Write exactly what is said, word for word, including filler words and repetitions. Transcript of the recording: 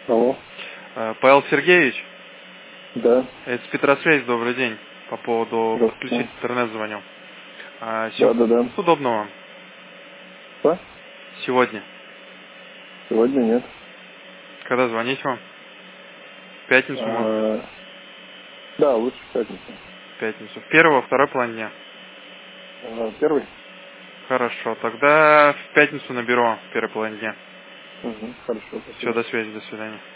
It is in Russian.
Алло. Павел Сергеевич? Да. Это Петросвязь, добрый день. По поводу подключить интернет звоню. А, да, да, да. Удобно вам? Что? Сегодня. Сегодня нет. Когда звонить вам? В пятницу, А, может быть? Да, лучше в пятницу. В пятницу. В первого, второй половине дня? А, первый? Хорошо. Тогда в пятницу наберу в первой половине дня. Угу, хорошо, спасибо. Все, до связи, до свидания.